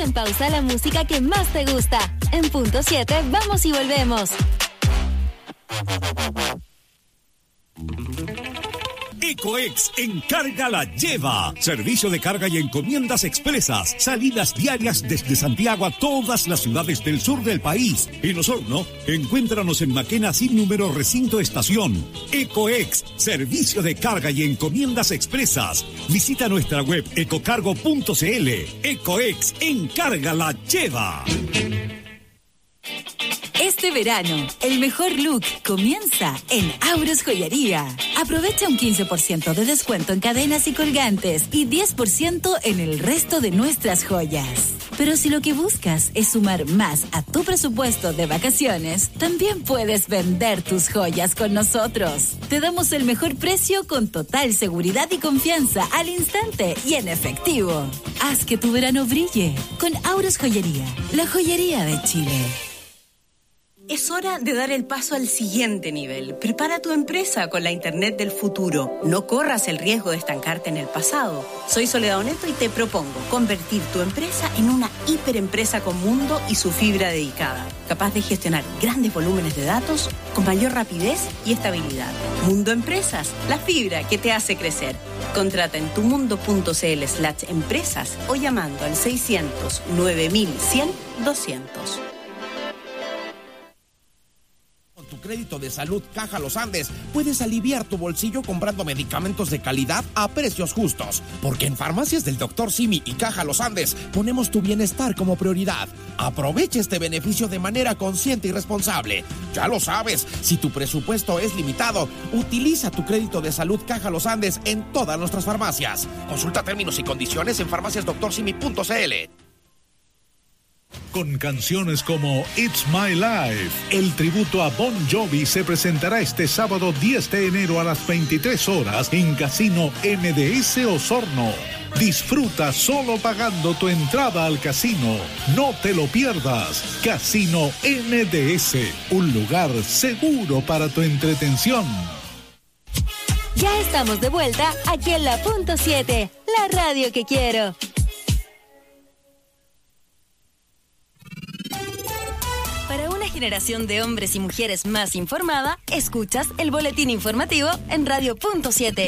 en pausa la música que más te gusta. En punto 7, vamos y volvemos. Ecoex Encarga la Lleva. Servicio de carga y encomiendas expresas. Salidas diarias desde Santiago a todas las ciudades del sur del país. En Osorno, encuéntranos en Maquena sin número recinto estación. Ecoex, servicio de carga y encomiendas expresas. Visita nuestra web ecocargo.cl. Ecoex Encarga la Lleva. Este verano, el mejor look comienza en Auros Joyería. Aprovecha un 15% de descuento en cadenas y colgantes y 10% en el resto de nuestras joyas. Pero si lo que buscas es sumar más a tu presupuesto de vacaciones, también puedes vender tus joyas con nosotros. Te damos el mejor precio con total seguridad y confianza al instante y en efectivo. Haz que tu verano brille con Auros Joyería, la joyería de Chile. Es hora de dar el paso al siguiente nivel. Prepara tu empresa con la Internet del futuro. No corras el riesgo de estancarte en el pasado. Soy Soledad Oneto y te propongo convertir tu empresa en una hiperempresa con mundo y su fibra dedicada, capaz de gestionar grandes volúmenes de datos con mayor rapidez y estabilidad. Mundo Empresas, la fibra que te hace crecer. Contrata en tumundo.cl/empresas o llamando al 600 9100 200. Tu crédito de salud Caja Los Andes, puedes aliviar tu bolsillo comprando medicamentos de calidad a precios justos. Porque en Farmacias del Dr. Simi y Caja Los Andes ponemos tu bienestar como prioridad. Aprovecha este beneficio de manera consciente y responsable. Ya lo sabes, si tu presupuesto es limitado, utiliza tu crédito de salud Caja Los Andes en todas nuestras farmacias. Consulta términos y condiciones en farmaciasdoctorsimi.cl. Con canciones como It's My Life, el tributo a Bon Jovi se presentará este sábado 10 de enero a las 23 horas en Casino MDS Osorno. Disfruta solo pagando tu entrada al casino. No te lo pierdas. Casino MDS, un lugar seguro para tu entretención. Ya estamos de vuelta aquí en la punto 7, la radio que quiero. Para una generación de hombres y mujeres más informada, escuchas el boletín informativo en Radio Punto 7.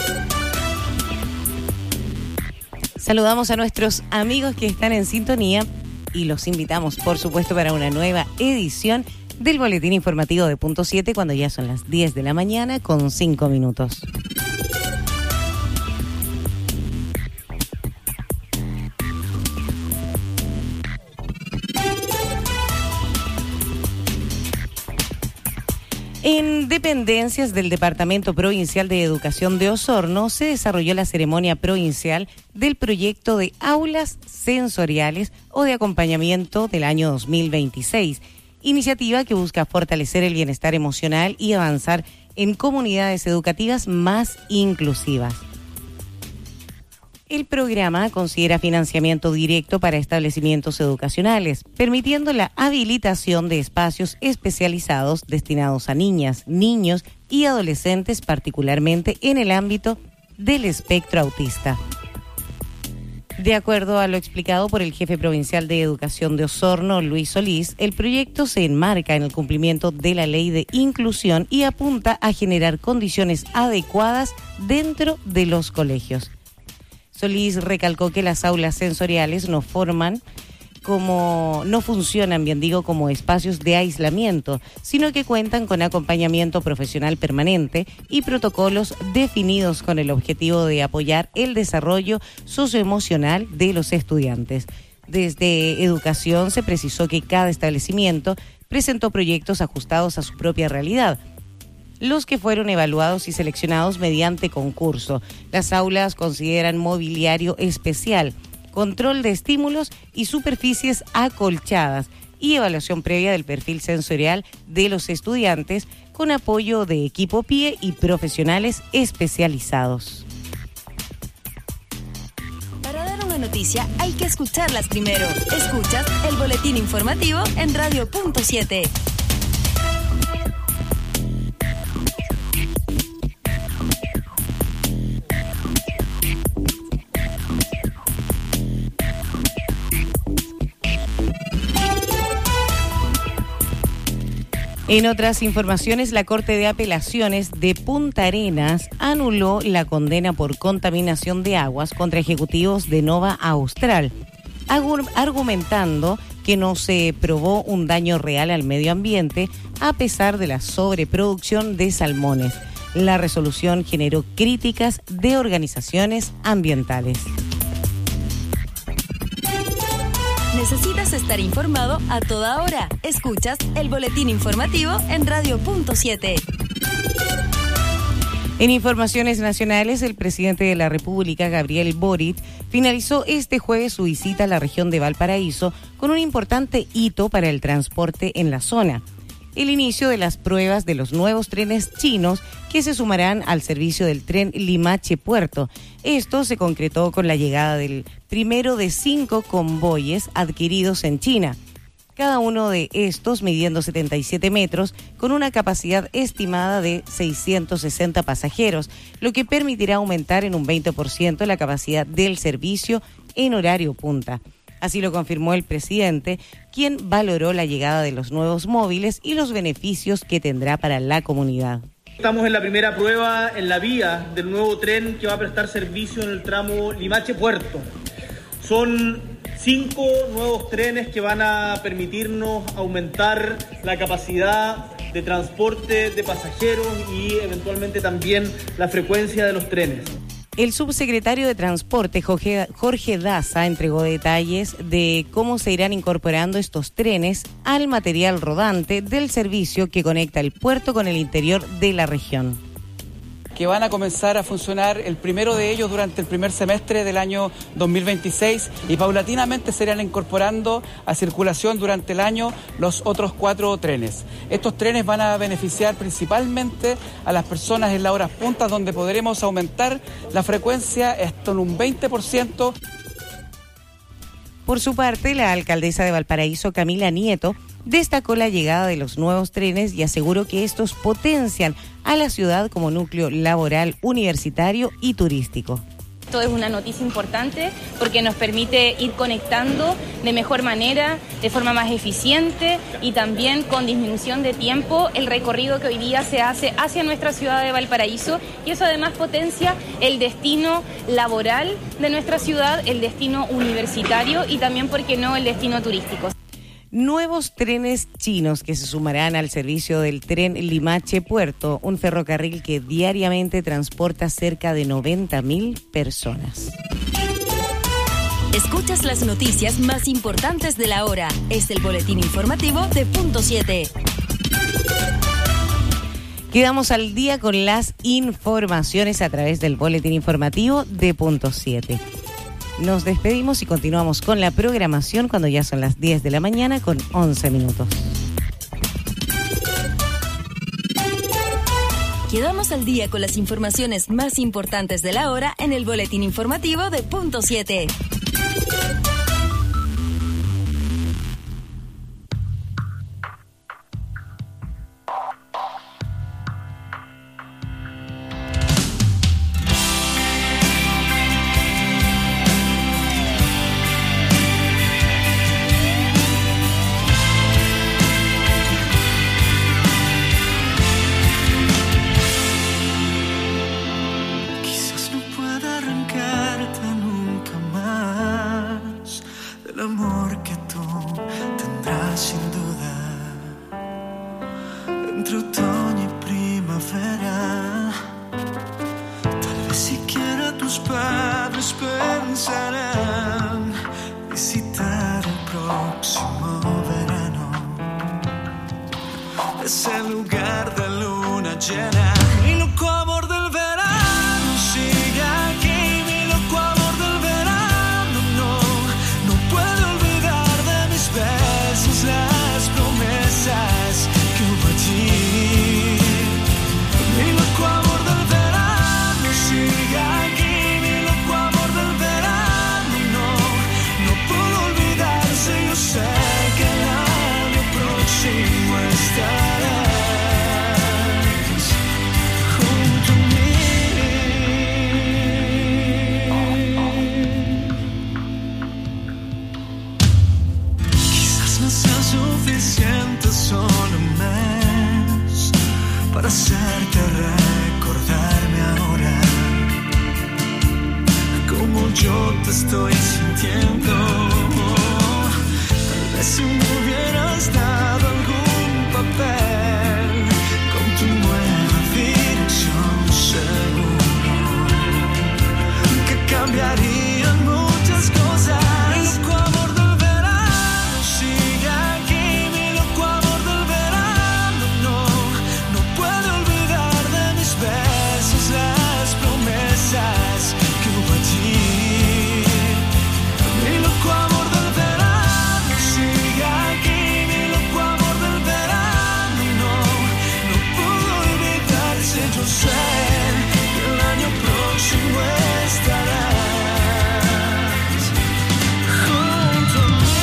Saludamos a nuestros amigos que están en sintonía y los invitamos, por supuesto, para una nueva edición del boletín informativo de Punto 7 cuando ya son las 10 de la mañana con 5 minutos. En dependencias del Departamento Provincial de Educación de Osorno se desarrolló la ceremonia provincial del proyecto de aulas sensoriales o de acompañamiento del año 2026, iniciativa que busca fortalecer el bienestar emocional y avanzar en comunidades educativas más inclusivas. El programa considera financiamiento directo para establecimientos educacionales, permitiendo la habilitación de espacios especializados destinados a niñas, niños y adolescentes, particularmente en el ámbito del espectro autista. De acuerdo a lo explicado por el jefe provincial de Educación de Osorno, Luis Solís, el proyecto se enmarca en el cumplimiento de la ley de inclusión y apunta a generar condiciones adecuadas dentro de los colegios. Solís recalcó que las aulas sensoriales no funcionan como espacios de aislamiento, sino que cuentan con acompañamiento profesional permanente y protocolos definidos con el objetivo de apoyar el desarrollo socioemocional de los estudiantes. Desde Educación se precisó que cada establecimiento presentó proyectos ajustados a su propia realidad, los que fueron evaluados y seleccionados mediante concurso. Las aulas consideran mobiliario especial, control de estímulos y superficies acolchadas y evaluación previa del perfil sensorial de los estudiantes con apoyo de equipo PIE y profesionales especializados. Para dar una noticia hay que escucharlas primero. Escuchas el boletín informativo en Radio Punto 7. En otras informaciones, la Corte de Apelaciones de Punta Arenas anuló la condena por contaminación de aguas contra ejecutivos de Nova Austral, argumentando que no se probó un daño real al medio ambiente a pesar de la sobreproducción de salmones. La resolución generó críticas de organizaciones ambientales. ¿Necesitas estar informado a toda hora? Escuchas el boletín informativo en Radio.7. En informaciones nacionales, el presidente de la República, Gabriel Boric, finalizó este jueves su visita a la región de Valparaíso con un importante hito para el transporte en la zona: el inicio de las pruebas de los nuevos trenes chinos que se sumarán al servicio del tren Limache-Puerto. Esto se concretó con la llegada del primero de 5 convoyes adquiridos en China, cada uno de estos midiendo 77 metros con una capacidad estimada de 660 pasajeros, lo que permitirá aumentar en un 20% la capacidad del servicio en horario punta. Así lo confirmó el presidente, quien valoró la llegada de los nuevos móviles y los beneficios que tendrá para la comunidad. Estamos en la primera prueba en la vía del nuevo tren que va a prestar servicio en el tramo Limache-Puerto. Son 5 nuevos trenes que van a permitirnos aumentar la capacidad de transporte de pasajeros y eventualmente también la frecuencia de los trenes. El subsecretario de Transporte, Jorge Daza, entregó detalles de cómo se irán incorporando estos trenes al material rodante del servicio que conecta el puerto con el interior de la región. Que van a comenzar a funcionar el primero de ellos durante el primer semestre del año 2026 y paulatinamente se irán incorporando a circulación durante el año los otros 4 trenes. Estos trenes van a beneficiar principalmente a las personas en las horas puntas, donde podremos aumentar la frecuencia hasta en un 20%. Por su parte, la alcaldesa de Valparaíso, Camila Nieto, destacó la llegada de los nuevos trenes y aseguró que estos potencian a la ciudad como núcleo laboral, universitario y turístico. Esto es una noticia importante porque nos permite ir conectando de mejor manera, de forma más eficiente y también con disminución de tiempo el recorrido que hoy día se hace hacia nuestra ciudad de Valparaíso, y eso además potencia el destino laboral de nuestra ciudad, el destino universitario y también, ¿por qué no?, el destino turístico. Nuevos trenes chinos que se sumarán al servicio del tren Limache-Puerto, un ferrocarril que diariamente transporta cerca de 90.000 personas. Escuchas las noticias más importantes de la hora. Es el boletín informativo de Punto 7. Quedamos al día con las informaciones a través del boletín informativo de Punto 7. Nos despedimos y continuamos con la programación cuando ya son las 10 de la mañana con 11 minutos. Quedamos al día con las informaciones más importantes de la hora en el boletín informativo de Punto 7. te estoy sintiendo. Tal vez si me hubieras dado algún papel con tu nueva dirección, seguro que cambiarían muchas cosas. Mi loco amor del verano sigue aquí, mi loco amor del verano no puede olvidar de mis besos las promesas que hubo allí. Mi loco amor del verano sigue aquí, mi loco amor del verano no pudo olvidarse. Yo sé que el año próximo estarás junto a mí.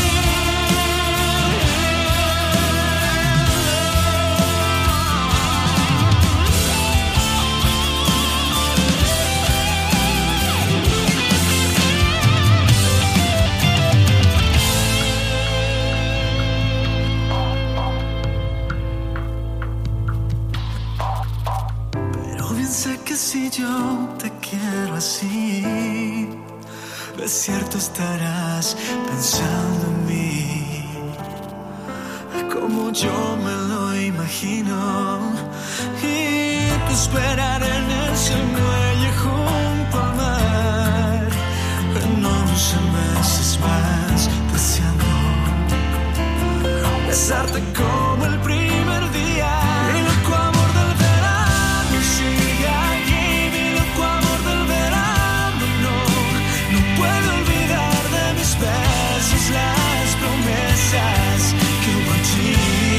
Pero bien sé que si yo te quiero así, de cierto estarás pensando en mí, como yo me lo imagino. Y te esperaré en ese muelle junto al mar, en 11 meses más, deseando besarte como el primer día. Mi loco amor del verano sigue aquí, mi loco amor del verano no puede olvidar de mis besos las promesas que hubo allí.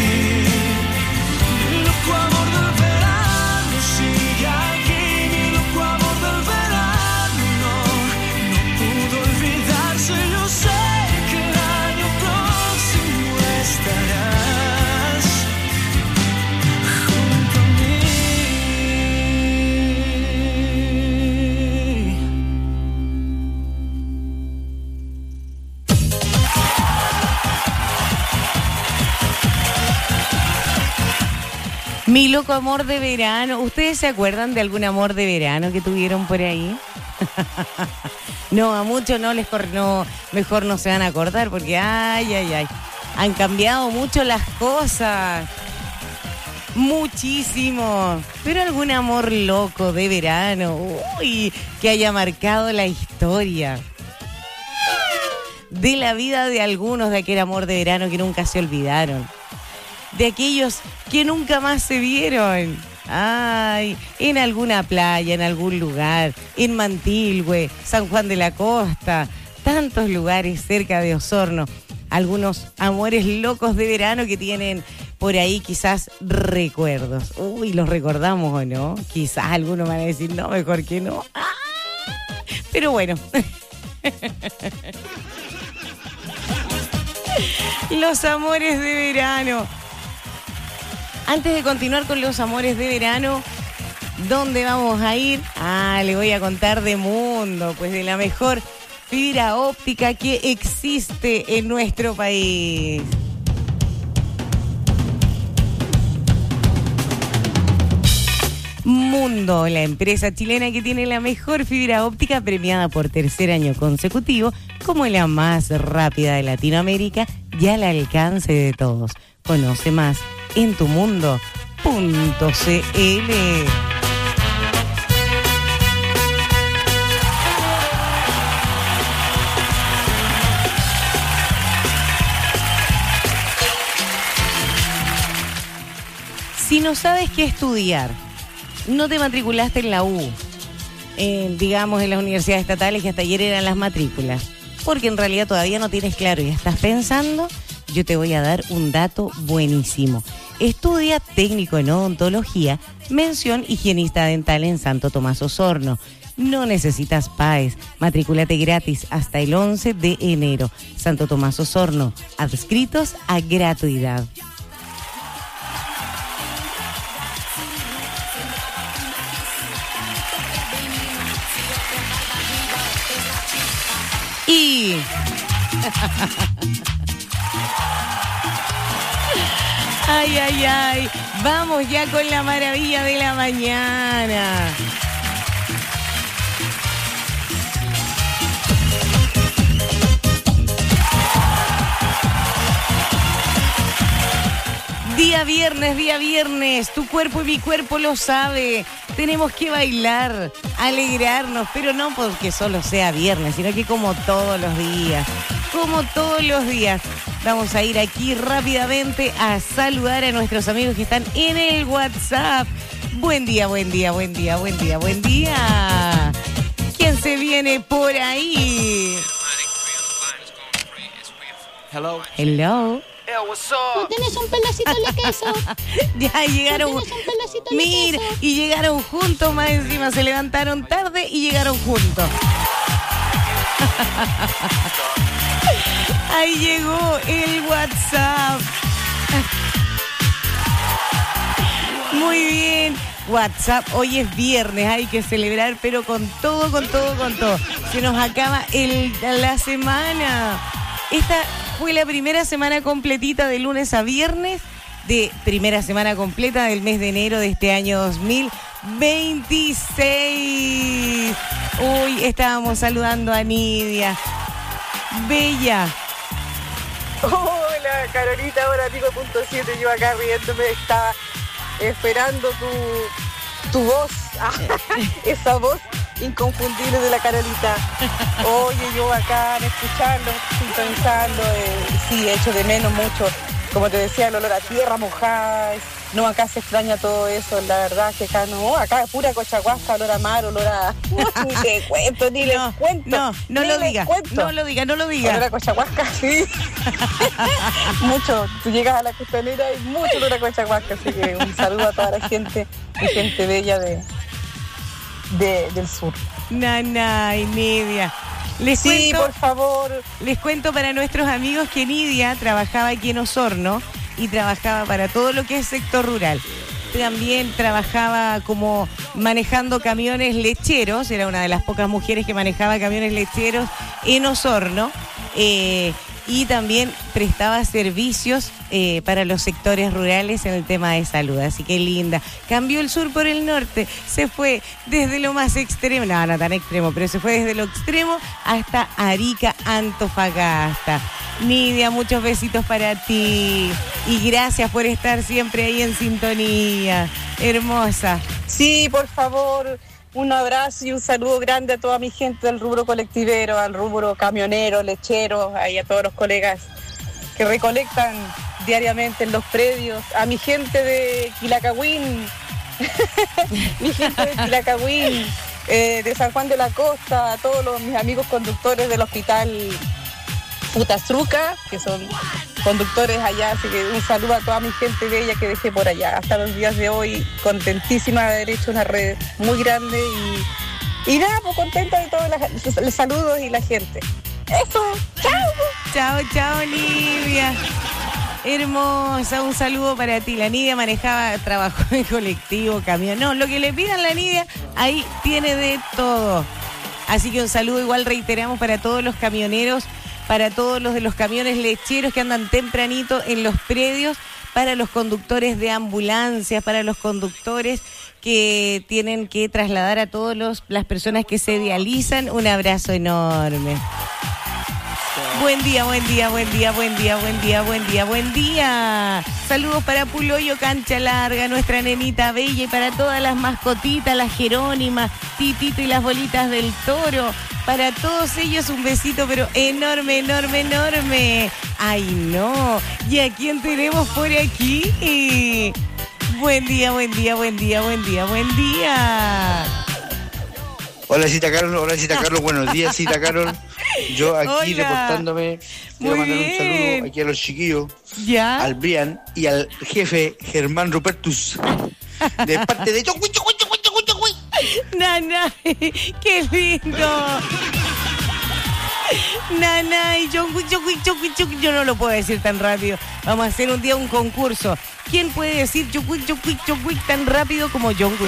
Mi loco amor del verano sigue aquí, mi loco amor del verano no pudo olvidarse. Yo sé que el año próximo estarás junto a mí. Mi loco amor de verano. ¿Ustedes se acuerdan de algún amor de verano que tuvieron por ahí? No, a muchos no, mejor no se van a acordar porque ay. Han cambiado mucho las cosas. Muchísimo. Pero algún amor loco de verano, uy, que haya marcado la historia de la vida de algunos, de aquel amor de verano que nunca se olvidaron, de aquellos que nunca más se vieron. Ay, en alguna playa, en algún lugar, en Mantilhue, San Juan de la Costa, tantos lugares cerca de Osorno. Algunos amores locos de verano que tienen por ahí quizás recuerdos. Uy, ¿los recordamos o no? Quizás algunos van a decir, no, mejor que no. ¡Ah! Pero bueno. Los amores de verano. Antes de continuar con los amores de verano, ¿dónde vamos a ir? Le voy a contar de Mundo, pues de la mejor fibra óptica que existe en nuestro país. Mundo, la empresa chilena que tiene la mejor fibra óptica premiada por tercer año consecutivo como la más rápida de Latinoamérica y al alcance de todos. Conoce más en tumundo.cl. Si no sabes qué estudiar, no te matriculaste en la U, digamos en las universidades estatales que hasta ayer eran las matrículas, porque en realidad todavía no tienes claro y estás pensando, yo te voy a dar un dato buenísimo. Estudia técnico en odontología, mención higienista dental en Santo Tomás Osorno. No necesitas PAES. Matricúlate gratis hasta el 11 de enero. Santo Tomás Osorno, adscritos a gratuidad. Y ay, vamos ya con la maravilla de la mañana. Día viernes, tu cuerpo y mi cuerpo lo sabe. Tenemos que bailar, alegrarnos, pero no porque solo sea viernes, sino que como todos los días, vamos a ir aquí rápidamente a saludar a nuestros amigos que están en el WhatsApp. Buen día. ¿Quién se viene por ahí? Hello. ¿No tienes un pedacito de queso? Ya llegaron. ¿No tienes un pedacito de Mira, queso? y llegaron juntos, más encima se levantaron tarde y llegaron juntos. Ahí llegó el WhatsApp. Muy bien. WhatsApp, hoy es viernes, hay que celebrar, pero con todo. Se nos acaba la semana. Esta fue la primera semana completita de lunes a viernes, de primera semana completa del mes de enero de este año 2026. Hoy estábamos saludando a Nidia. Bella. Hola, Carolita, ahora digo .7, yo acá riéndome, estaba esperando tu voz, esa voz inconfundible de la Carolita. Oye, yo acá escuchando, sintonizando, sí, echo de menos mucho, como te decía, el olor a tierra mojada. No, acá se extraña todo eso, la verdad que acá no, acá es pura cochahuasca, olor a mar, olor a... Ni te cuento, ni les cuento. No lo digas. Olor a cochahuasca, sí. Mucho, tú llegas a la costanera y mucho olor a cochahuasca, así que un saludo a toda la gente, mi gente bella del sur. Nana y Nidia. Sí, por favor. Les cuento para nuestros amigos que Nidia trabajaba aquí en Osorno y trabajaba para todo lo que es sector rural. También trabajaba como manejando camiones lecheros, era una de las pocas mujeres que manejaba camiones lecheros en Osorno, y también prestaba servicios para los sectores rurales en el tema de salud. Así que linda. Cambió el sur por el norte, se fue desde lo más extremo, no tan extremo, pero se fue desde lo extremo hasta Arica, Antofagasta. Nidia, muchos besitos para ti y gracias por estar siempre ahí en sintonía. Hermosa. Sí, por favor, un abrazo y un saludo grande a toda mi gente del rubro colectivero, al rubro camionero, lechero, ahí a todos los colegas que recolectan diariamente en los predios, a mi gente de Quilacagüín, mi gente de Quilacagüín, de San Juan de la Costa, a todos mis amigos conductores del hospital Putastruca, que son conductores allá, así que un saludo a toda mi gente bella que dejé por allá. Hasta los días de hoy, contentísima de haber hecho una red muy grande y nada, pues contenta de todos los saludos y la gente. Eso, Chao, Nidia. Hermosa, un saludo para ti. La Nidia trabajó en colectivo, camión. No, lo que le pidan la Nidia, ahí tiene de todo. Así que un saludo igual reiteramos para todos los camioneros, para todos los de los camiones lecheros que andan tempranito en los predios, para los conductores de ambulancias, para los conductores que tienen que trasladar a todas las personas que se dializan. Un abrazo enorme. Buen día. Saludos para Puloyo Cancha Larga, nuestra nenita bella, y para todas las mascotitas, las Jerónimas, Titito y las bolitas del toro. Para todos ellos un besito, pero enorme. Ay, no. ¿Y a quién tenemos por aquí? Buen día. Hola, Cita Carol, buenos días, Cita Carol. Yo aquí reportándome, quiero mandar un saludo aquí a los chiquillos, al Brian y al jefe Germán Rupertus, de parte de Chocui. Nana, qué lindo. Nana y Chocui. Yo no lo puedo decir tan rápido. Vamos a hacer un día un concurso. ¿Quién puede decir Chocui tan rápido como Chocui?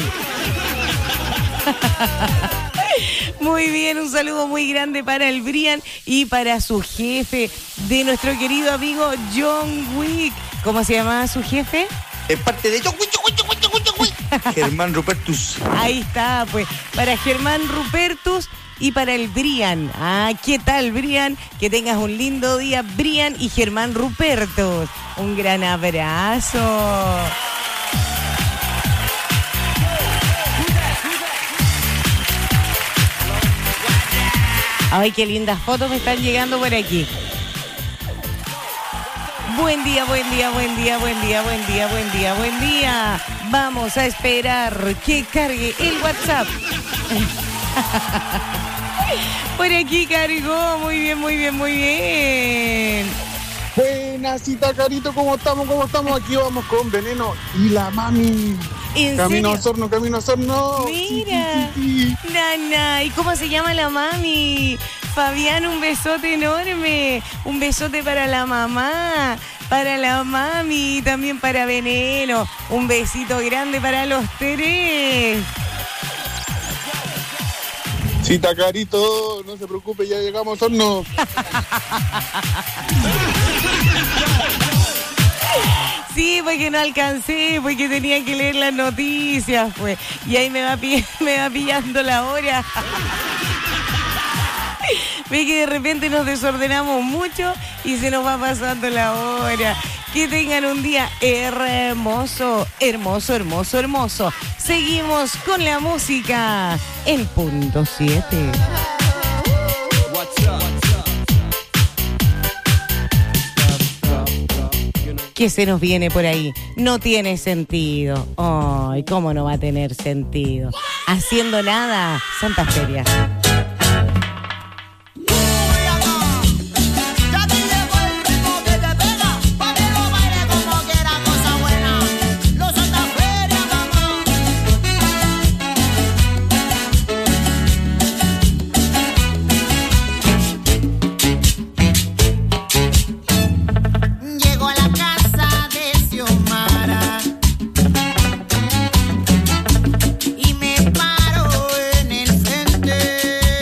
Muy bien, un saludo muy grande para el Brian y para su jefe de nuestro querido amigo John Wick. ¿Cómo se llamaba su jefe? Es parte de Germán Rupertus. Ahí está, pues, para Germán Rupertus y para el Brian. ¿Qué tal, Brian? Que tengas un lindo día, Brian y Germán Rupertus. Un gran abrazo. Ay, qué lindas fotos me están llegando por aquí. Buen día, buen día, buen día, buen día, buen día, buen día, buen día. Vamos a esperar que cargue el WhatsApp. Por aquí cargó, muy bien, muy bien, muy bien. Buenas, Cita Carito, ¿cómo estamos? ¿Cómo estamos? Aquí vamos con Veneno y la mami. Camino al Osorno, camino al Osorno. Mira, Nana, ¿y cómo se llama la mami? Fabián, un besote enorme. Un besote para la mamá, para la mami y también para Veneno. Un besito grande para los tres. Cita Carito, no se preocupe, ya llegamos al Osorno. Sí, porque no alcancé, porque tenía que leer las noticias, pues. Y ahí me va pillando la hora. Ve que de repente nos desordenamos mucho y se nos va pasando la hora. Que tengan un día hermoso, hermoso, hermoso, hermoso. Seguimos con la música en punto 7. ¿Qué se nos viene por ahí? No tiene sentido. Ay, ¿cómo no va a tener sentido? Haciendo nada, Santa Feria. Y me paro en el frente.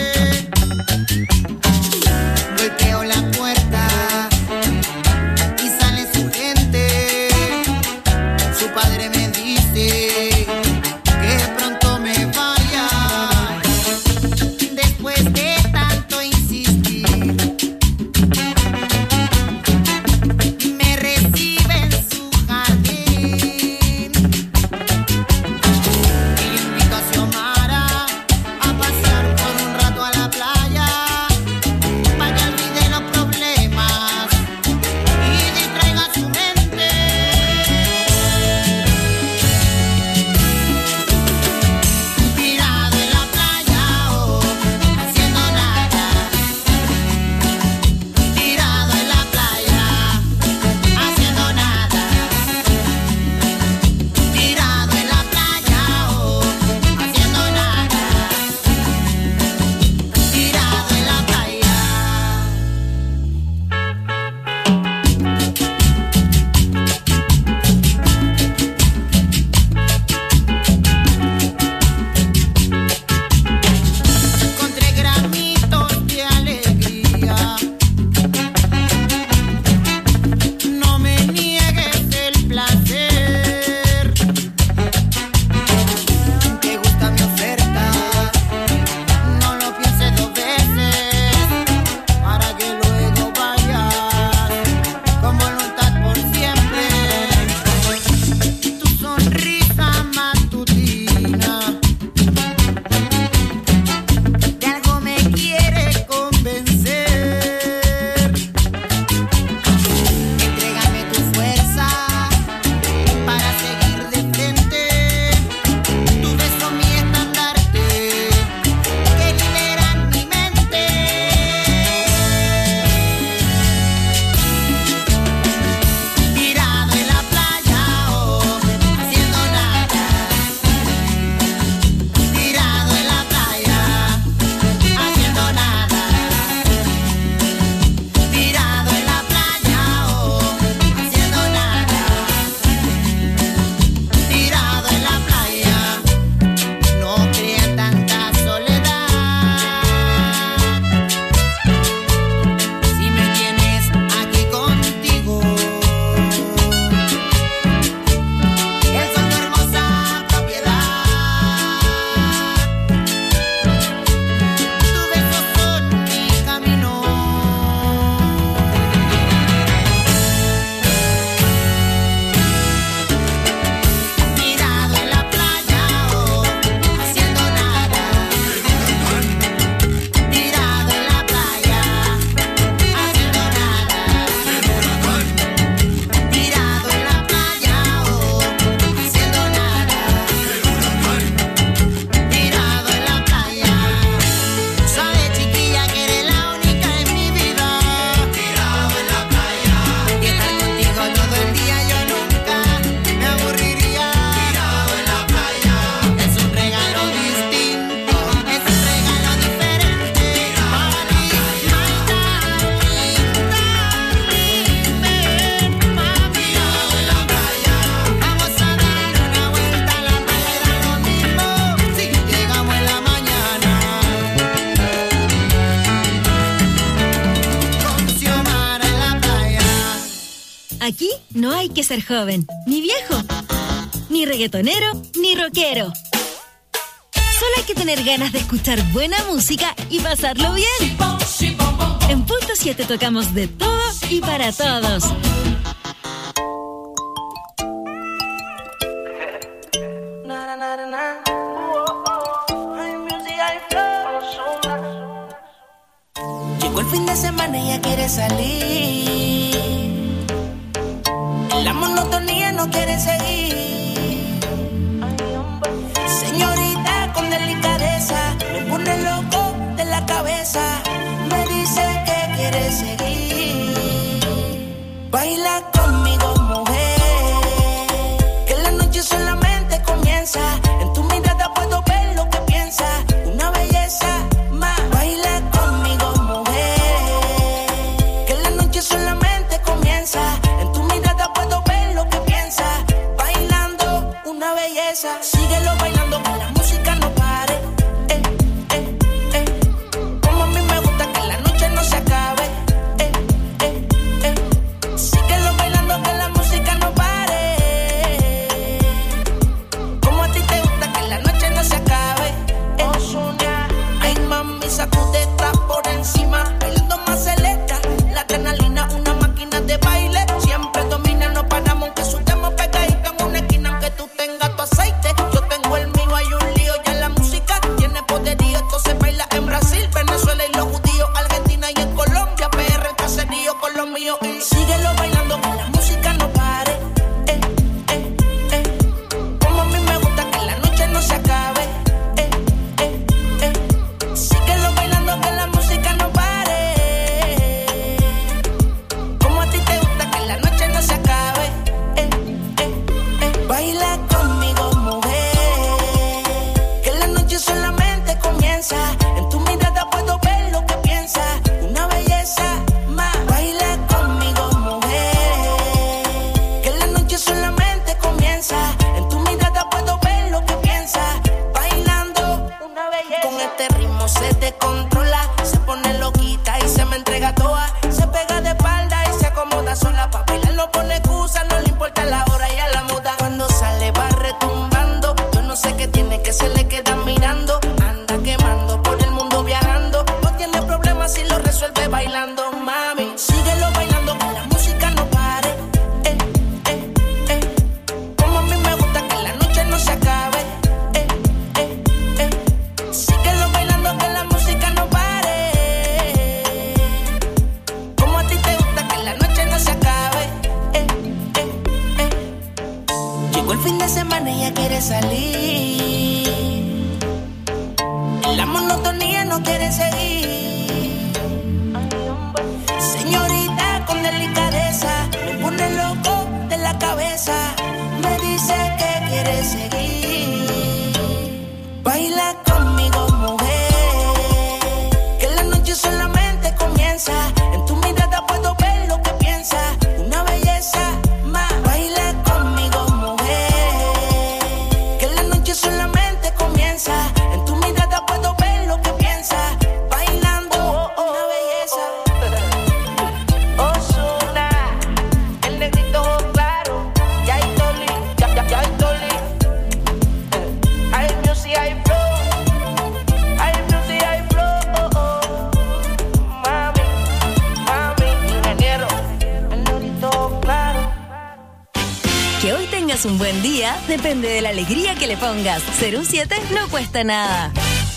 Aquí no hay que ser joven, ni viejo, ni reggaetonero, ni rockero. Solo hay que tener ganas de escuchar buena música y pasarlo bien. En Punto 7 tocamos de todo y para todos. Llegó el fin de semana y ella quiere salir. La monotonía no quiere seguir. Señorita con delicadeza me pone loco de la cabeza. Me dice que quiere seguir. Baila conmigo, mujer, que la noche solamente comienza. En tu mirada puedo ver lo que piensas. Una belleza más. Baila conmigo, mujer, que la noche solamente comienza. En tu mirada puedo ver lo que piensas. Bailando una belleza. Síguelo bailando, que la música no pare. Como a mí me gusta que la noche no se acabe. Síguelo bailando, que la música no pare. Como a ti te gusta que la noche no se acabe. Ay, mami, sacude está por encima. Bailando más celesta, la adrenalina, una máquina de baile. Siempre domina, no paramos, aunque sudemos pegaditos en una esquina. Aunque tú tengas tu aceite, yo tengo el mío. Hay un lío, ya la música tiene poderío. Esto se baila en Brasil, Venezuela y los judíos, Argentina y en Colombia, PR, el caserío con los míos. Síguelo bailando, que la música no pare. Como a mí me gusta que la noche no se acabe. Síguelo bailando, que la música no pare. Como a ti te gusta que la noche no se acabe. Baila conmigo, mujer, que la noche solamente comienza. En tu mirada puedo ver lo que piensas. Una belleza más. Baila conmigo, mujer, que la noche solamente comienza. En tu mirada puedo ver lo que piensas. Bailando una belleza. Con este ritmo se descontrola, se pone loquita y se me entrega toda. Se pega de espalda y se acomoda sola. Pa' bailar no pone excusa, no le importa la hora y a la muda. Cuando sale va retumbando, yo no sé qué tiene que se le queda mirando. Anda quemando por el mundo viajando. No tiene problema si lo resuelve bailando, mami. Síguelo bailando, que la música no pare. Como a mí me gusta que la noche no se acabe. Síguelo bailando, que la música no pare. Como a ti te gusta que la noche no se acabe. Llegó el fin de semana y ella quiere salir. La monotonía no quiere seguir. Señorita con delicadeza me pone loco de la cabeza. Me dice que quiere seguir. Baila conmigo, mujer, que la noche solamente comienza. En tu mirada puedo ver lo que piensas. Una belleza más. Baila conmigo, mujer, que la noche solamente comienza. En tu mirada puedo ver lo que piensas. Bailando una belleza. Ozuna, el negrito claro. Ya hay Toli, ya hay Toli. Hay music, hay flow. Hay music, hay flow. Mami, ingeniero, el negrito claro. Que hoy tengas un buen día depende de la alegría que le pongas. Ser un 7 no cuesta nada.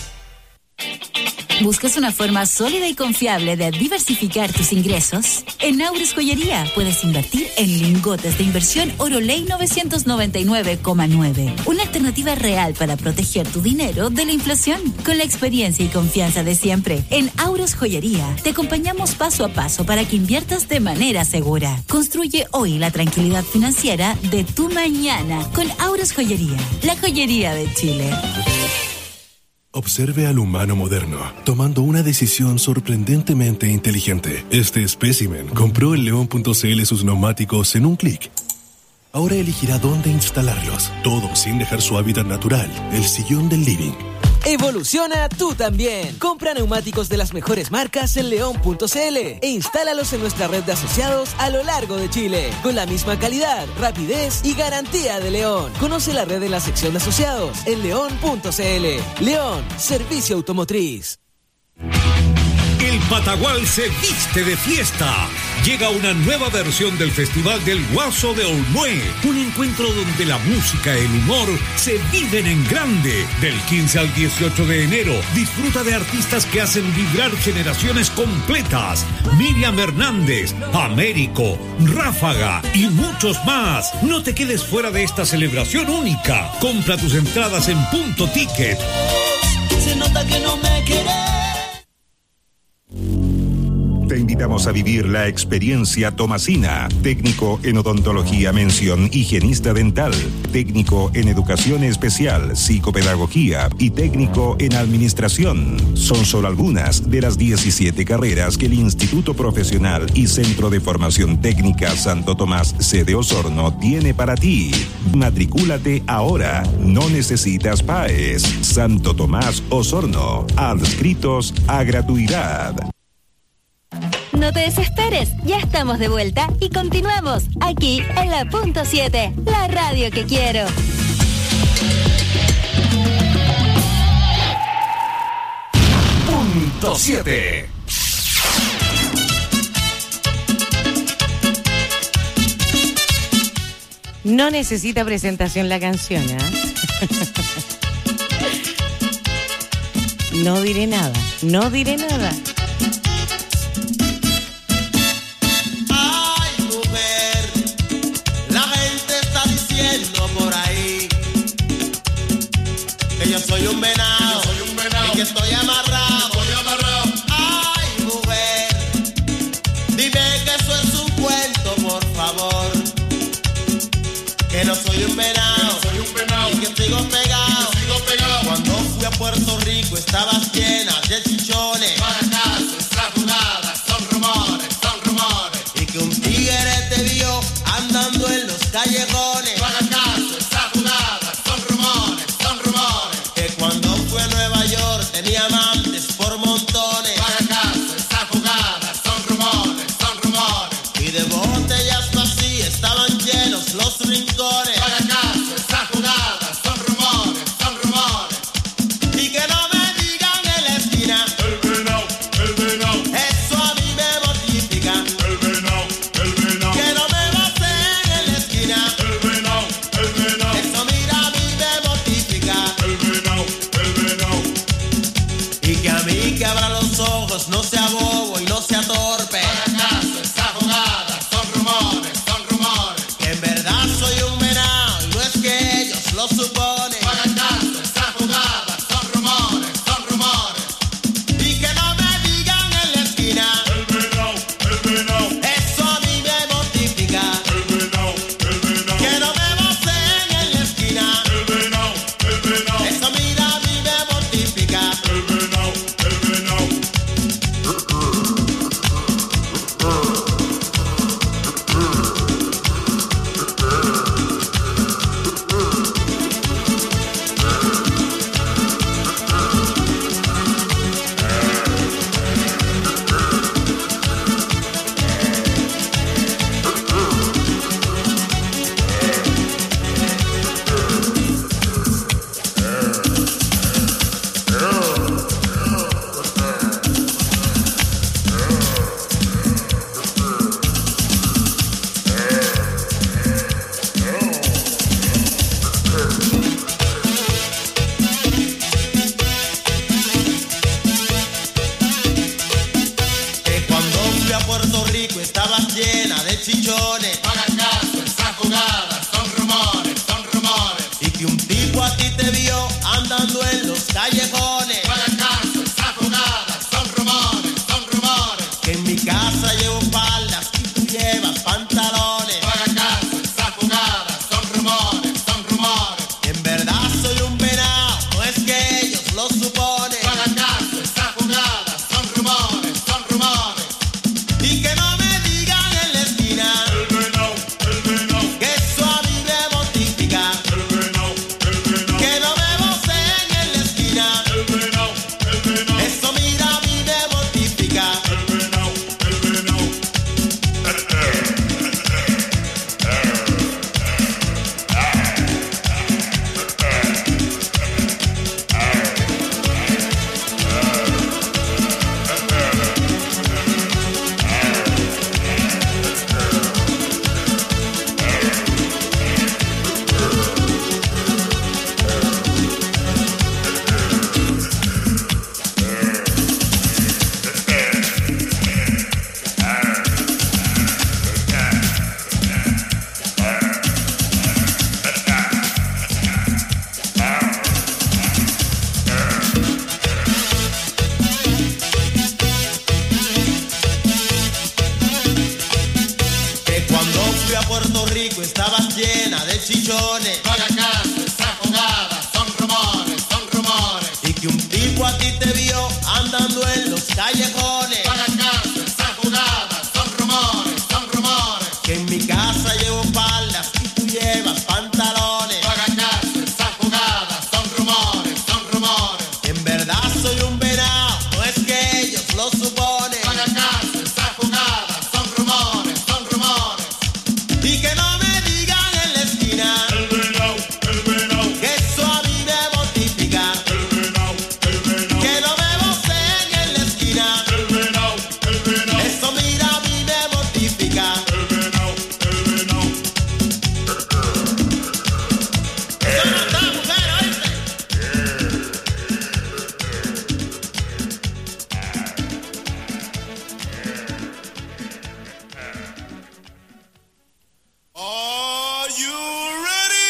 ¿Buscas una forma sólida y confiable de diversificar tus ingresos? En Aures Joyería puedes invertir en lingotes de inversión Oroley 999,9. Una alternativa real para proteger tu dinero de la inflación. Con la experiencia y confianza de siempre. En Aures Joyería te acompañamos paso a paso para que inviertas de manera segura. Construye hoy la tranquilidad financiera de tu mañana con Aures Joyería, la joyería de Chile. Observe al humano moderno, tomando una decisión sorprendentemente inteligente. Este espécimen compró en León.cl sus neumáticos en un clic. Ahora elegirá dónde instalarlos, todo sin dejar su hábitat natural, el sillón del living. Evoluciona tú también. Compra neumáticos de las mejores marcas en león.cl e instálalos en nuestra red de asociados a lo largo de Chile, con la misma calidad, rapidez y garantía de León. Conoce la red en la sección de asociados en león.cl. León, servicio automotriz. El Patagual se viste de fiesta. Llega una nueva versión del Festival del Guaso de Olmué. Un encuentro donde la música y el humor se viven en grande. Del 15 al 18 de enero, disfruta de artistas que hacen vibrar generaciones completas. Miriam Hernández, Américo, Ráfaga y muchos más. No te quedes fuera de esta celebración única. Compra tus entradas en Punto Ticket. Se nota que no me querés. Te invitamos a vivir la experiencia Tomasina, técnico en odontología, mención higienista dental, técnico en educación especial, psicopedagogía y técnico en administración. Son solo algunas de las 17 carreras que el Instituto Profesional y Centro de Formación Técnica Santo Tomás sede Osorno tiene para ti. Matricúlate ahora, no necesitas PAES. Santo Tomás Osorno, adscritos a gratuidad. No te desesperes, ya estamos de vuelta y continuamos aquí en la Punto 7, la radio que quiero. Punto 7. No necesita presentación la canción, ¿eh? No diré nada, no diré nada. Por ahí que yo soy un venado, y que estoy amarrado. Ay, mujer, dime que eso es un cuento, por favor. Que no soy un venado, y que sigo pegado. Cuando fui a Puerto Rico estabas llena de chichones. Para acaso esas jugadas son rumores. Y que un tigre te vio andando en los callejones. Para acaso esas jugadas son rumores. Que cuando fui a Nueva York tenía amantes por montones. Para acaso esas jugadas son rumores. Y de botellas vacías estaban llenos los rincones. Para acaso esas jugadas son rumores. Y que no me digan en la esquina el venao. Eso a mí me mortifica. El venao. Que no me baten en la esquina. El venao. Eso mira a mí me mortifica. El venao. Y que a mí que abra los ojos, no sea bobo y no sea torpe. Para acaso esas jugadas son rumores. Que en verdad soy un venao y no es que ellos lo suponen. Para acaso esas jugadas son rumores. Y que no me digan en la esquina el venao. Eso a mí me mortifica. El venao. Que no me baten en la esquina el venao. Eso mira a mí me mortifica. El venao. Que cuando fui a Puerto Rico estabas llena de chichones. Para acaso esas jugadas son rumores. Y que un tipo a ti te vio andando en los callejones. Para acaso esas jugadas son rumores. Que en mi casa llevo faldas y tú llevas pantalones. Para acaso esas jugadas son rumores. Que en verdad soy un venao, no es que ellos lo suponen. Para acaso esas jugadas son rumores. Y que no me digan en la esquina el venao. Que eso a mí me mortifica. El venao. Que no me baten en la esquina el disco estabas llena de chichones. No hagas caso, esa jugada son rumores, son rumores. Y que un tipo a ti te vio andando en los callejones. No hagas caso, esa jugada son rumores, son rumores. Que en mi casa llevo faldas y tú llevas pantalones. No hagas caso, esa jugada son rumores, son rumores. En verdad soy un venado, no es que ellos lo suponen. No hagas caso, esa jugada son rumores, son rumores. Y que no me digan en la esquina el venado, que eso a mí me mortifica. el venado. Que no me voceen en la esquina, El venado. eso mira a mí me mortifica. El venado. Eso no está, mujer, ¿oíste? Are you ready?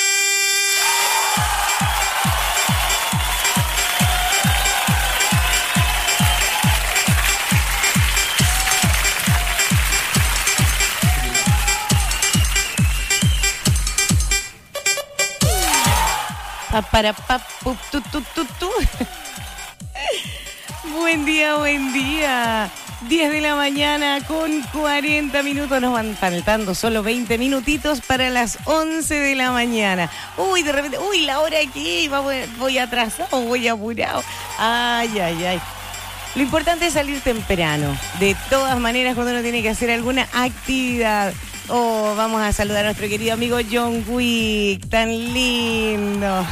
Buen día, buen día. 10 de la mañana con 40 minutos. Nos van faltando solo 20 minutitos para las 11 de la mañana. Uy, de repente, la hora aquí, voy atrasado, voy apurado. Ay, ay, ay. Lo importante es salir temprano. De todas maneras, cuando uno tiene que hacer alguna actividad. Oh, vamos a saludar a nuestro querido amigo John Wick, tan lindo.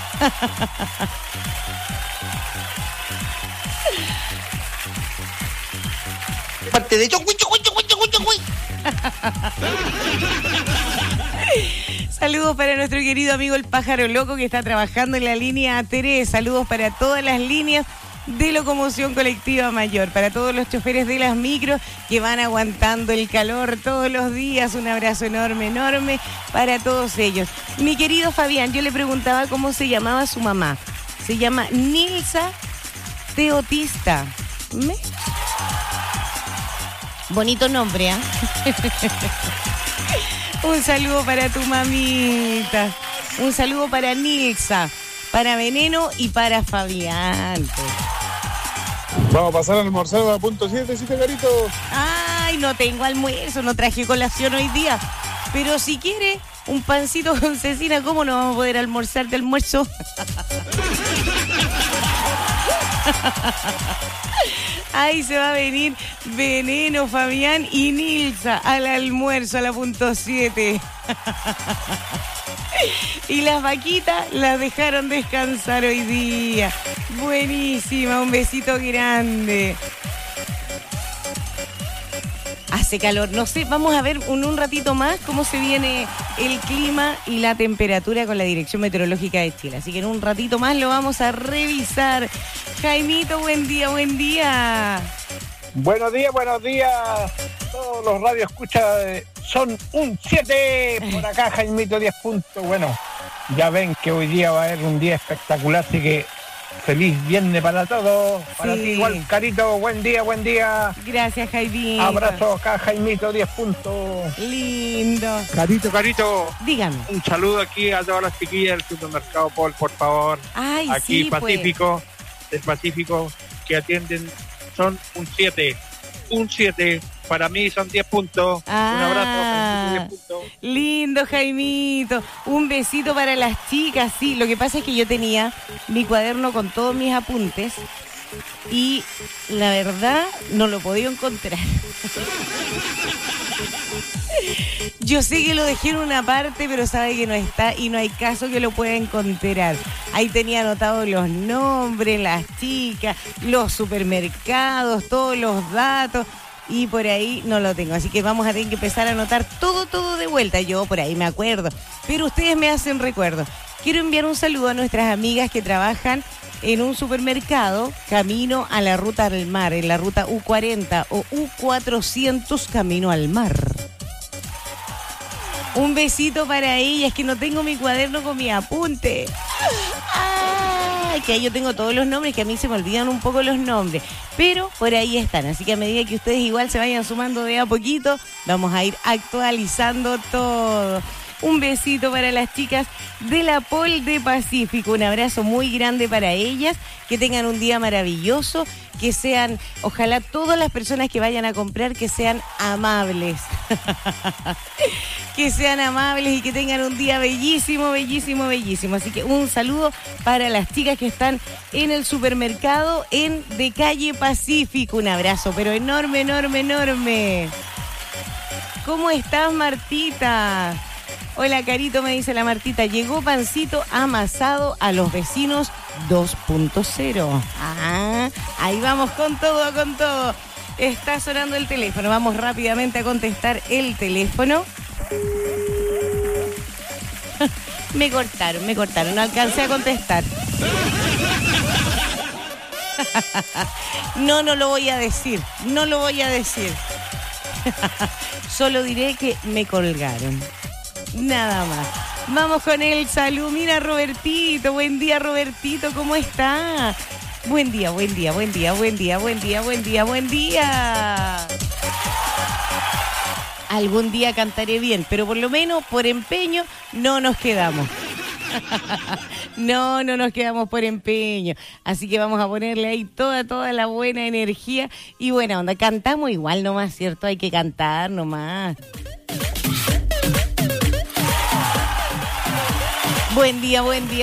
Parte de John Wick. Saludos para nuestro querido amigo el Pájaro Loco que está trabajando en la línea 3. Saludos para todas las líneas de locomoción colectiva mayor, para todos los choferes de las micros que van aguantando el calor todos los días. Un abrazo enorme, enorme para todos ellos. Mi querido Fabián, yo le preguntaba cómo se llamaba su mamá. Se llama Nilsa Teotista. Bonito nombre, ¿ah? Un saludo para tu mamita. Un saludo para Nilsa, para Veneno y para Fabián. Vamos a pasar a almorzar a punto 7, ¿sí, Carito? Ay, no tengo almuerzo, no traje colación hoy día. Pero si quiere un pancito con cecina, ¿cómo no vamos a poder almorzar de almuerzo? Ahí se va a venir Veneno, Fabián y Nilsa al almuerzo a la punto 7. Y las vaquitas las dejaron descansar hoy día. Buenísima, un besito grande. Hace calor, no sé, vamos a ver un ratito más cómo se viene el clima y la temperatura con la Dirección Meteorológica de Chile. Así que en un ratito más lo vamos a revisar. Jaimito, buen día, buen día. Buenos días, buenos días. Todos los radios son un 7 por acá, Jaimito 10 puntos. Bueno, ya ven que hoy día va a haber un día espectacular, así que feliz viernes para todos. Para ti igual, Carito, buen día, buen día. Gracias, Jaimito. Abrazo acá, Jaimito 10 puntos. Lindo. Carito. Dígame. Un saludo aquí a todas las chiquillas del supermercado Paul, por favor. Ay, aquí sí, Pacífico, del Pacífico, que atienden, son un 7. Un 7. Para mí son 10 puntos. Un abrazo, 10 puntos. Lindo, Jaimito. Un besito para las chicas. Sí, lo que pasa es que yo tenía mi cuaderno con todos mis apuntes y la verdad no lo podía encontrar. Yo sé que lo dejé en una parte, pero sabe que no está y no hay caso que lo pueda encontrar. Ahí tenía anotados los nombres, las chicas, los supermercados, todos los datos. Y por ahí no lo tengo, así que vamos a tener que empezar a anotar todo de vuelta. Yo por ahí me acuerdo, pero ustedes me hacen recuerdo. Quiero enviar un saludo a nuestras amigas que trabajan en un supermercado camino a la ruta al mar, en la ruta U40 o U400 camino al mar. Un besito para ellas, que no tengo mi cuaderno con mi apunte. que ahí yo tengo todos los nombres, que a mí se me olvidan un poco los nombres, pero por ahí están. Así que a medida que ustedes igual se vayan sumando de a poquito, vamos a ir actualizando todo. Un besito para las chicas de la Pol de Pacífico, un abrazo muy grande para ellas, que tengan un día maravilloso, que sean, ojalá todas las personas que vayan a comprar, que sean amables, que sean amables y que tengan un día bellísimo, bellísimo, bellísimo. Así que un saludo para las chicas que están en el supermercado de Calle Pacífico, un abrazo, pero enorme, enorme, enorme. ¿Cómo estás, Martita? Hola, Carito, me dice la Martita. Llegó pancito amasado a los vecinos 2.0. Ah, ahí vamos con todo, con todo. Está sonando el teléfono. Vamos rápidamente a contestar el teléfono. Me cortaron. No alcancé a contestar. No lo voy a decir. Solo diré que me colgaron. Nada más. Vamos con el salud. Mira, Robertito. Buen día, Robertito. ¿Cómo está? Buen día. Algún día cantaré bien, pero por lo menos por empeño no nos quedamos. No nos quedamos por empeño. Así que vamos a ponerle ahí toda la buena energía y buena onda. Cantamos igual nomás, ¿cierto? Hay que cantar nomás. Buen día.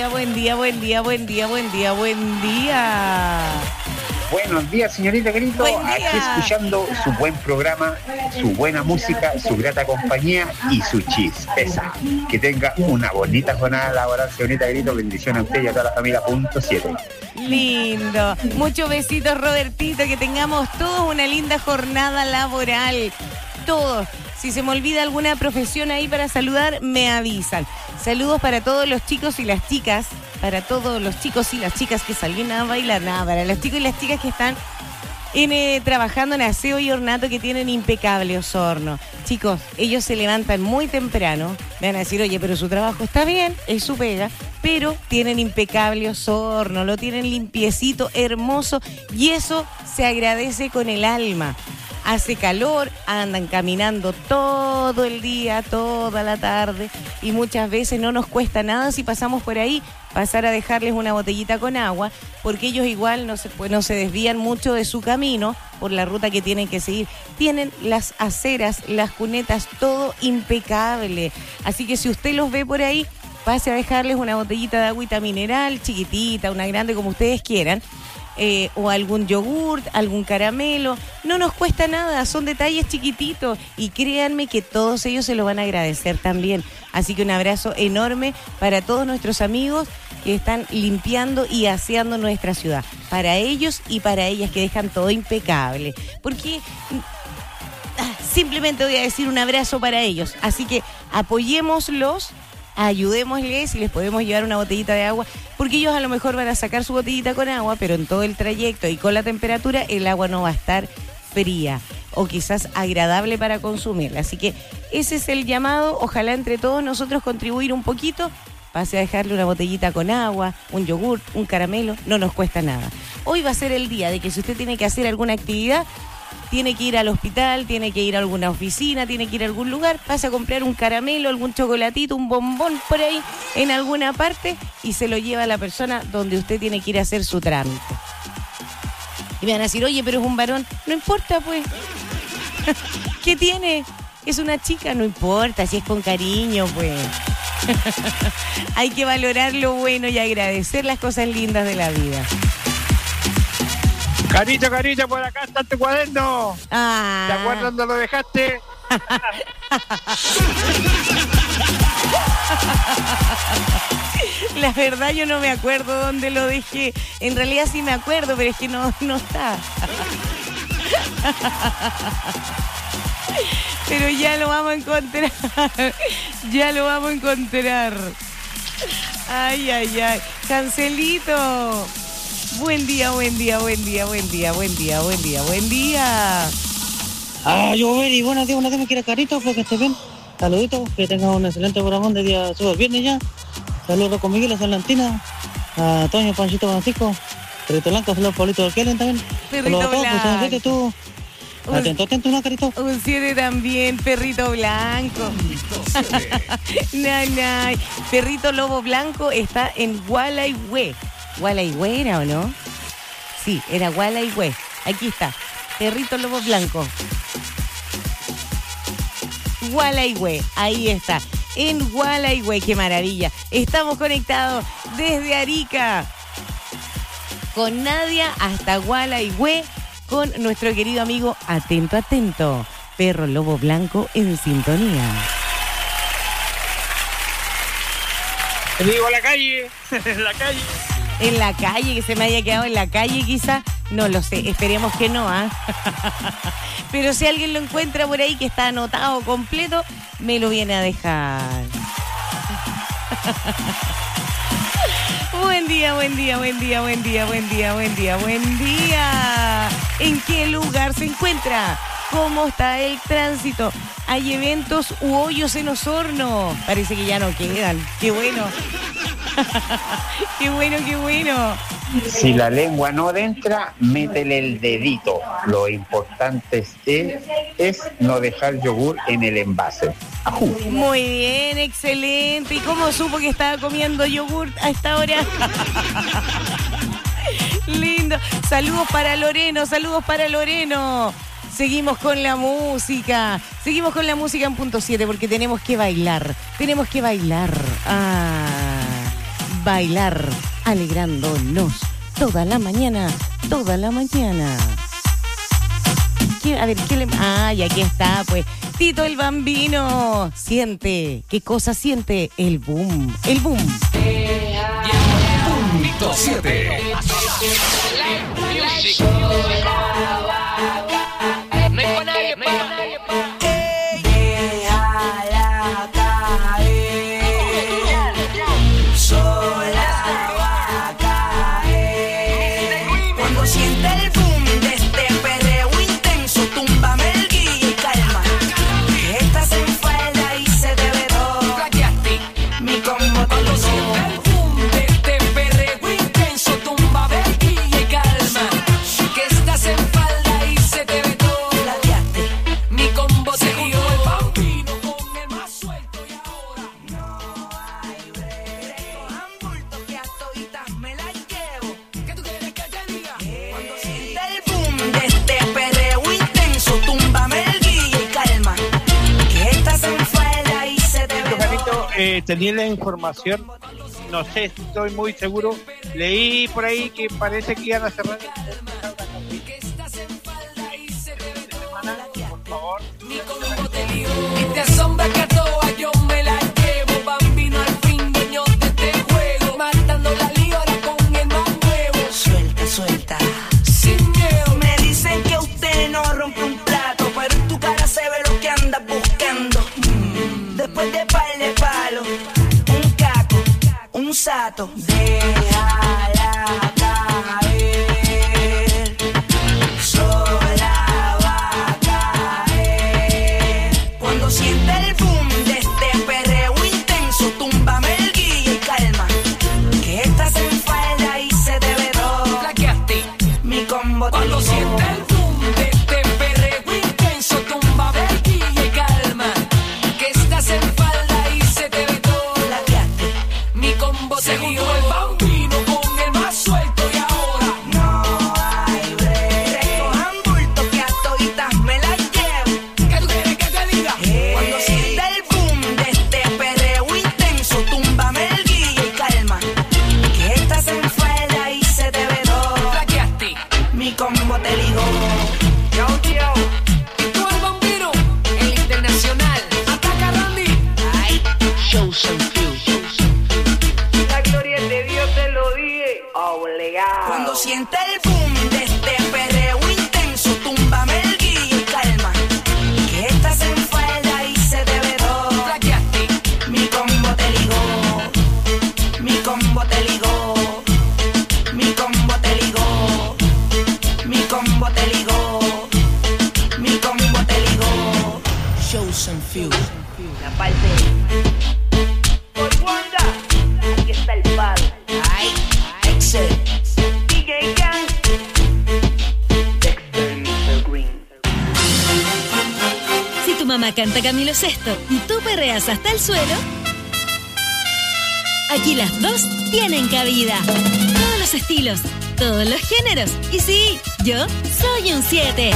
Buenos días, señorita Grito. Aquí escuchando su buen programa, su buena música, su grata compañía y su chispeza. Que tenga una bonita jornada laboral, señorita Grito. Bendición a usted y a toda la familia. .7. Lindo. Muchos besitos, Robertito. Que tengamos todos una linda jornada laboral. Todos. Si se me olvida alguna profesión ahí para saludar, me avisan. Saludos para todos los chicos y las chicas, para todos los chicos y las chicas que salieron a bailar, para los chicos y las chicas que están trabajando en aseo y ornato, que tienen impecable Osorno. Chicos, ellos se levantan muy temprano, me van a decir, oye, pero su trabajo está bien, es su pega, pero tienen impecable Osorno, lo tienen limpiecito, hermoso, y eso se agradece con el alma. Hace calor, andan caminando todo el día, toda la tarde, y muchas veces no nos cuesta nada si pasamos por ahí, pasar a dejarles una botellita con agua, porque ellos igual no se desvían mucho de su camino por la ruta que tienen que seguir. Tienen las aceras, las cunetas, todo impecable. Así que si usted los ve por ahí, pase a dejarles una botellita de agüita mineral, chiquitita, una grande, como ustedes quieran. O algún yogurt, algún caramelo, no nos cuesta nada, son detalles chiquititos y créanme que todos ellos se lo van a agradecer también. Así que un abrazo enorme para todos nuestros amigos que están limpiando y aseando nuestra ciudad, para ellos y para ellas, que dejan todo impecable, porque simplemente voy a decir un abrazo para ellos, así que apoyémoslos, ayudémosles, si les podemos llevar una botellita de agua, porque ellos a lo mejor van a sacar su botellita con agua, pero en todo el trayecto y con la temperatura el agua no va a estar fría o quizás agradable para consumirla. Así que ese es el llamado. Ojalá entre todos nosotros contribuir un poquito. Pase a dejarle una botellita con agua, un yogur, un caramelo, no nos cuesta nada. Hoy va a ser el día de que si usted tiene que hacer alguna actividad, tiene que ir al hospital, tiene que ir a alguna oficina, tiene que ir a algún lugar, pasa a comprar un caramelo, algún chocolatito, un bombón por ahí en alguna parte y se lo lleva a la persona donde usted tiene que ir a hacer su trámite. Y me van a decir, oye, pero es un varón. No importa, pues. ¿Qué tiene? Es una chica, no importa, si es con cariño, pues. Hay que valorar lo bueno y agradecer las cosas lindas de la vida. Carito, por acá está tu cuaderno. ¿Te acuerdas dónde lo dejaste? La verdad yo no me acuerdo dónde lo dejé. En realidad sí me acuerdo, pero es que no está. Pero ya lo vamos a encontrar. Ay. Cancelito. Buen día. Yo, Beri, buenos días, me quiere Carito, porque estés bien. Saluditos, que tengas un excelente programa de día súper viernes ya. Saludos con Miguel, San Lantina. A Toño, Panchito, Francisco, Perrito Blanco, saludos, Pablito Kellen también. Perrito Blanco. Tú. Atento, una carito. Un 7 también, Perrito Blanco. Nay. Perrito Lobo Blanco está en Gualaihue. ¿Gualaihue era o no? Sí, era Gualaihue. Aquí está, Perrito Lobo Blanco. Gualaihue, ahí está. En Gualaihue, qué maravilla. Estamos conectados desde Arica con Nadia hasta Gualaihue con nuestro querido amigo Atento, Perro Lobo Blanco en sintonía. Te digo, la calle, en la calle. En la calle, que se me haya quedado en la calle quizá, no lo sé, esperemos que no, ¿ah? Pero si alguien lo encuentra por ahí que está anotado completo, me lo viene a dejar. Buen día. ¿En qué lugar se encuentra? ¿Cómo está el tránsito? ¿Hay eventos u hoyos en Osorno? Parece que ya no quedan. ¡Qué bueno! ¡Qué bueno! Si la lengua no entra, métele el dedito. Lo importante es no dejar yogur en el envase. ¡Ajú! Muy bien, excelente. ¿Y cómo supo que estaba comiendo yogur a esta hora? Lindo. Saludos para Loreno. Seguimos con la música en punto 7 porque tenemos que bailar. Bailar alegrándonos toda la mañana. A ver, ¿qué le...? Y aquí está, pues, Tito el Bambino. Siente, ¿qué cosa siente? El boom. Punto 7. No hay para nadie, Déjala caer, sola va a caer. Cuando siente el boom de este perreo intenso, túmbame el guille y calma. Que estás en falda y se te ve todo. Mi combo cuando siente el boom de este perreo intenso, túmbame el guille y calma. Que estás en falda y se te ve todo. Mi combo se dio el bambino con el más suelto y ahora no hay break. Ambulto que a toditas me la llevo. ¿Qué tú quieres que te diga? Cuando siente el boom de este perreo intenso, túmbame el guille y calma. Que estás en falda y se te ve todo. Tenía la información, no sé, estoy muy seguro. Leí por ahí que parece que iban a cerrar y te asombra que a todas yo me la llevo. Bambino al fin, dueño de este juego. Matando la liora con el más nuevo. Suelta, sin miedo. Me dicen que usted no rompe un plato, pero en tu cara se ve lo que andas buscando. Después de par de palos, un caco, un sato. Déjala caer, sola va a caer. Cuando siente el boom de este perreo intenso, túmbame el guille y calma. Que estás en falda y se te ve todo. Mi combo te cuando siente el boom de este perreo intenso, túmbame el guille y calma. Que estás en falda y se te ve todo. Mi combo te dio el bambino con el más suelto y ahora no hay break. Recojan bulto que a toditas me la llevo. ¿Qué tú quieres que te diga? Cuando siente el boom de este perreo intenso, túmbame el guille y calma. Que estás en falda y se te ve todo. Mi combo te ligó. Yo. Y tú el bambino, el internacional. Ataca Randy. Ay, show some few. La gloria de Dios te lo dije. Obligado. Cuando siente el boom de este perreo intenso, túmbame el guille y calma. Que estás en falda y se te ve todo. Mi combo te ligó. Mi combo te ligó. Mi combo te ligó. Mi combo te ligó. Mi combo te ligó. Show some few. La parte. Por Wanda, aquí está el palo. Ay, mamá canta Camilo VI y tú perreas hasta el suelo, aquí las dos tienen cabida. Todos los estilos, todos los géneros. Y sí, yo soy un 7.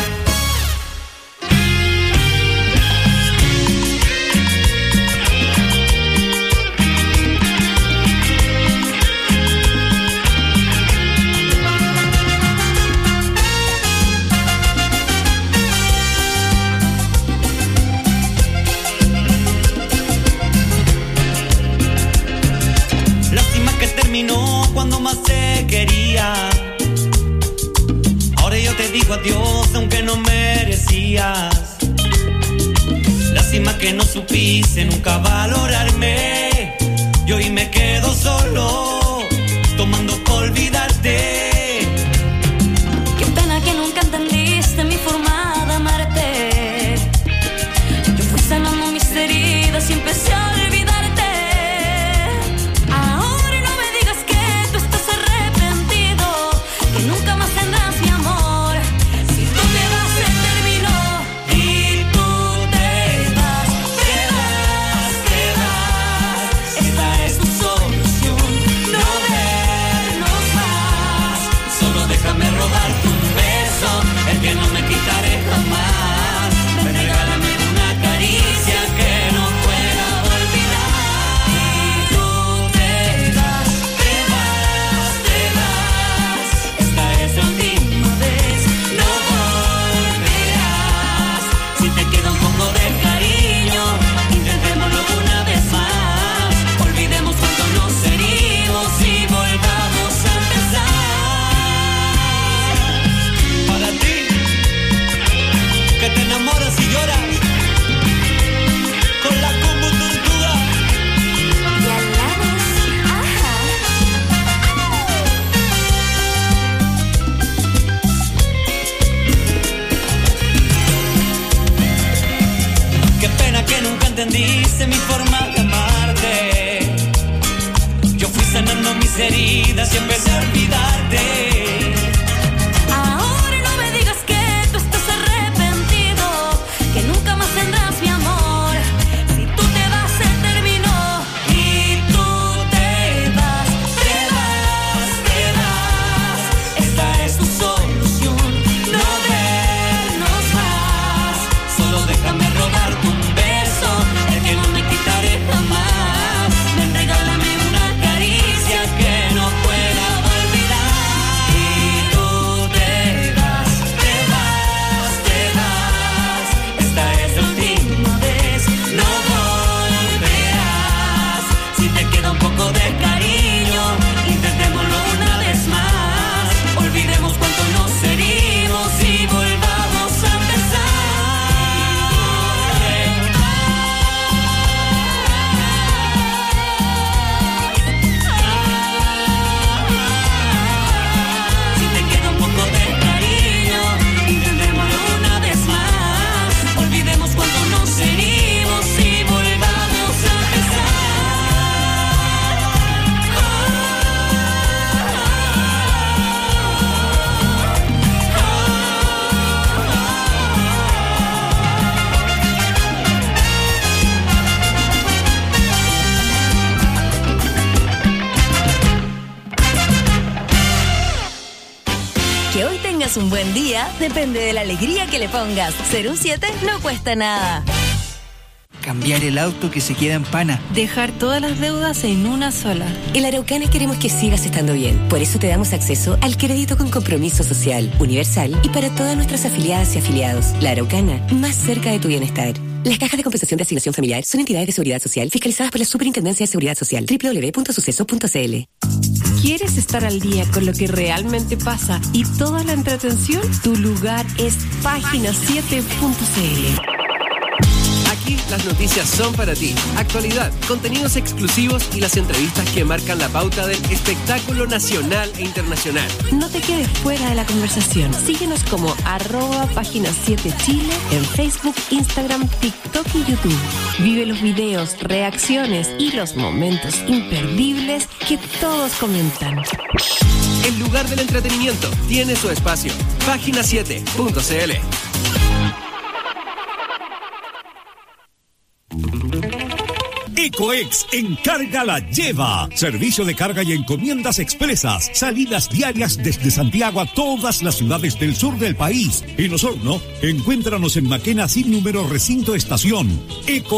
Cuando más te quería, ahora yo te digo adiós aunque no merecías. Lástima que no supiste nunca valorarme. Yo hoy me quedo solo tomando por olvidarte. Qué pena que nunca entendiste mi forma de amarte. Yo fui sanando mis heridas y empecé a olvidarte. Entendiste mi forma de amarte. Yo fui sanando mis heridas y empecé a olvidarte. Ahora no me digas que tú estás arrepentido, que nunca más tendrás mi amor. Si tú te vas se terminó y tú te vas, te vas, te vas. Esta es tu solución, no vernos más. Solo déjame robarte un beso, el que no me quitaré jamás. Ven, regálame una caricia que no pueda olvidar. Y tú te vas, te vas, te vas. Esta es la última vez, no volverás. Si te queda un poco de cariño, intentémoslo una vez más. Olvidemos cuánto nos herimos y volvamos a empezar. Si te queda un poco de cariño, intentémoslo una vez más. Olvidemos cuánto nos herimos y volvamos a empezar. Que hoy tengas un buen día depende de la alegría que le pongas. Ser un 7 no cuesta nada. Cambiar el auto que se queda en pana. Dejar todas las deudas en una sola. En La Araucana queremos que sigas estando bien. Por eso te damos acceso al crédito con compromiso social, universal y para todas nuestras afiliadas y afiliados. La Araucana, más cerca de tu bienestar. Las cajas de compensación de asignación familiar son entidades de seguridad social fiscalizadas por la Superintendencia de Seguridad Social. www.suceso.cl. ¿Quieres estar al día con lo que realmente pasa y toda la entretención? Tu lugar es página7.cl. Aquí las noticias son para ti. Actualidad, contenidos exclusivos y las entrevistas que marcan la pauta del espectáculo nacional e internacional. No te quedes fuera de la conversación. Síguenos como @página7chile en Facebook, Instagram, TikTok y YouTube. Vive los videos, reacciones y los momentos imperdibles que todos comentan. El lugar del entretenimiento tiene su espacio. Página7.cl. Ecoex Encarga la Lleva. Servicio de carga y encomiendas expresas. Salidas diarias desde Santiago a todas las ciudades del sur del país. En Osorno, encuéntranos en Maquena sin número recinto estación.